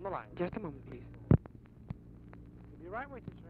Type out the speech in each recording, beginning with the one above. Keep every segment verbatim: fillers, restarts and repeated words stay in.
on the line. Just a moment, please. We'll be right with you, sir.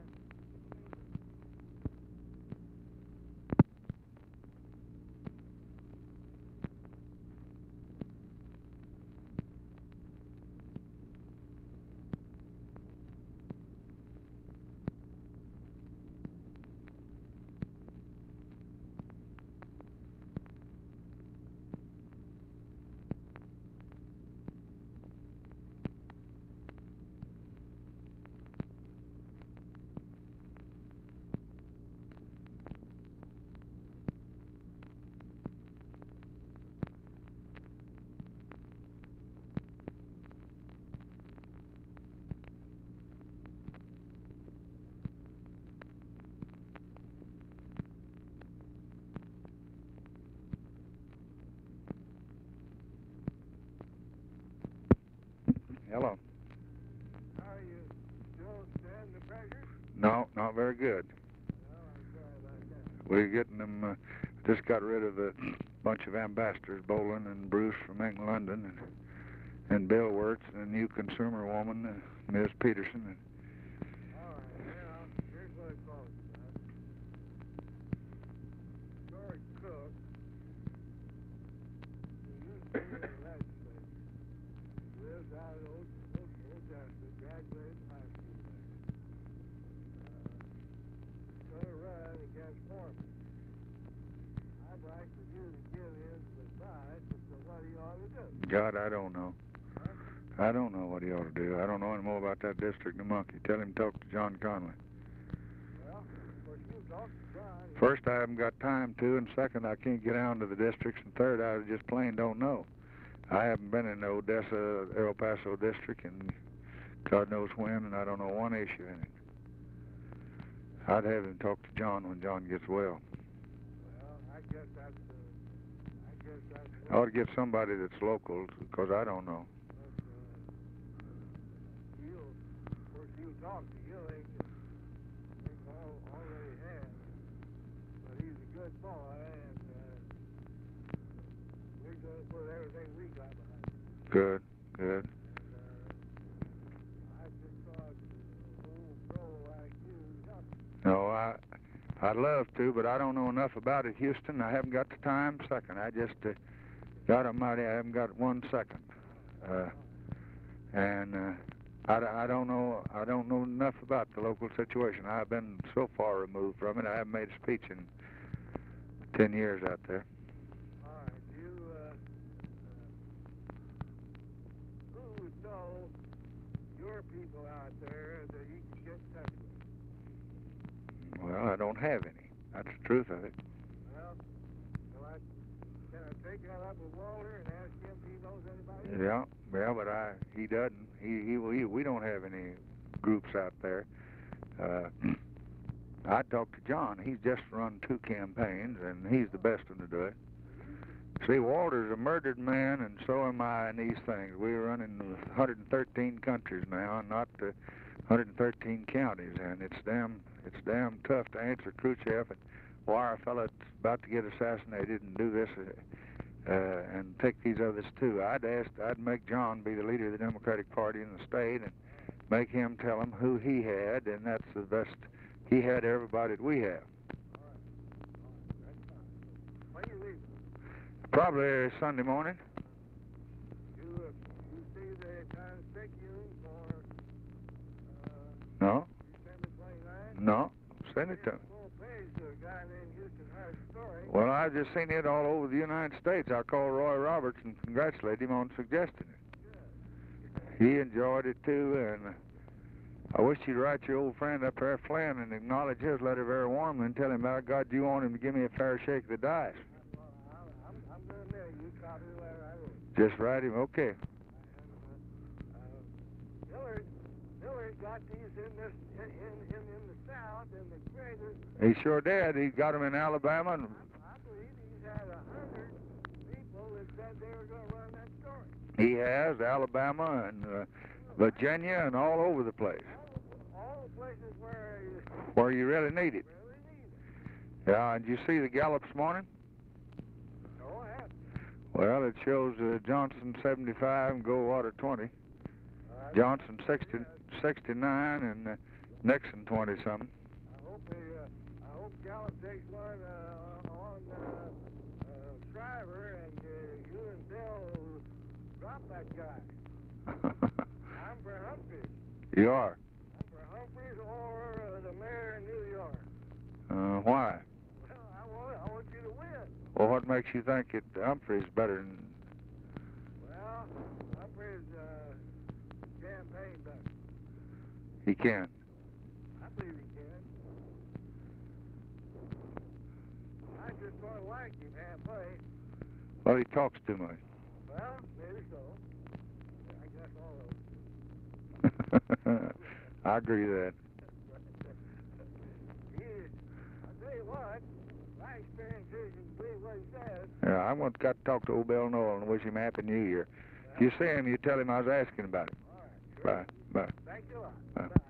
Hello. How are you? Still stand the pressure? No, not very good. No, I'm sorry about that. We're getting them, uh, just got rid of a bunch of ambassadors, Boland and Bruce from England, London, and, and Bill Wirtz, and a new consumer woman, uh, Miz Peterson. And All right, well, here's what it calls for. George Cook, who used to be in the legislature, lives out in Old, Old, Old Chester, graduated from high school there. Uh, going to run against Foreman. I'd like for you to give him some advice as to what he ought to do. God, I don't know. Huh? I don't know what he ought to do. I don't know any more about that district than a monkey. Tell him to talk to John Conley. Well, of course, you talk to John. He- First, I haven't got time to, and second, I can't get down to the districts, and third, I just plain don't know. I haven't been in the Odessa, El Paso district, and God knows when, and I don't know one issue in it. I'd have him talk to John when John gets well. Well, I guess that's, uh, I guess that's... I ought to get somebody that's local, because I don't know. But, uh, he'll, of course, he'll talk to you, like, like all, already has. But he's a good boy, and uh, we're going to put everything we got behind him. Good, good. And uh, I just thought uh, old bro like you help. No, I, I'd love to, but I don't know enough about it, Houston. I haven't got the time. Second, I just, uh, God Almighty, I haven't got one second. Uh, and uh, I, I don't know, I don't know enough about the local situation. I've been so far removed from it. I haven't made a speech in ten years out there. All right, you, uh, uh, who would know your people out there that you can get in touch with? Well, I don't have any. That's the truth of it. Well, so I, can I take that up with Walter and ask him if he knows anybody? Yeah, yeah, but I, he doesn't. He, he, we, we don't have any groups out there. Uh, I talked to John. He's just run two campaigns, and he's the best one to do it. See, Walter's a murdered man, and so am I in these things. We're running one hundred thirteen countries now, and not the one hundred thirteen counties, and it's damn, it's damn tough to answer Khrushchev and wire a fella that's about to get assassinated and do this uh, uh, and take these others too. I'd ask, I'd make John be the leader of the Democratic Party in the state and make him tell him who he had, and that's the best. He had everybody that we have. All right. All right, that's fine. When you leave? Probably Sunday morning. You, uh, you see they're trying to stick you for, uh, No, December twenty-ninth? no, send it to him. Full page to a guy named Houston Harris Story. Well, I've just seen it all over the United States. I called Roy Roberts and congratulated him on suggesting it. Good. He enjoyed it too, and I wish you'd write your old friend up there, Flynn, and acknowledge his letter very warmly and tell him, by God, you want him to give me a fair shake of the dice. Well, I'm, I'm, I'm going to mail you a copy of the letter I wrote. Just write him, okay. And, uh, uh, Hillard, Hillard got these in this, in, in, in, in the South, in the greatest. He sure did. He got him in Alabama. And I, I believe he's had a hundred people that said they were going to run that story. he has Alabama and uh, Virginia and all over the place All, all the places where you where you really need it. really need it. Yeah, and did you see the Gallup this morning? No, I haven't. Well, it shows uh, Johnson seventy-five and Goldwater twenty. Uh, Johnson sixty, sixty-nine, and uh, Nixon twenty something. I hope he, uh, I hope Gallup takes one uh, on uh, uh, Shriver, and uh, you and Bill drop that guy. I'm for Humphreys. You are. I'm for Humphreys or uh, the mayor in New York. Uh, why? Well, I want, I want you to win. Well, what makes you think that Humphrey's better than? Well, Humphreys uh, campaign better. He can. I believe he can. I just don't like him halfway. Well, he talks too much. Well, maybe so. I guess all of them. I agree with that. He, I tell you what, my experience is you believe what he says. Yeah, I want got to talk to old Bill Noel and wish him Happy New Year. If you see him, you tell him I was asking about it. All right, sure. Bye. Bye. Thank you a lot. Bye. Bye.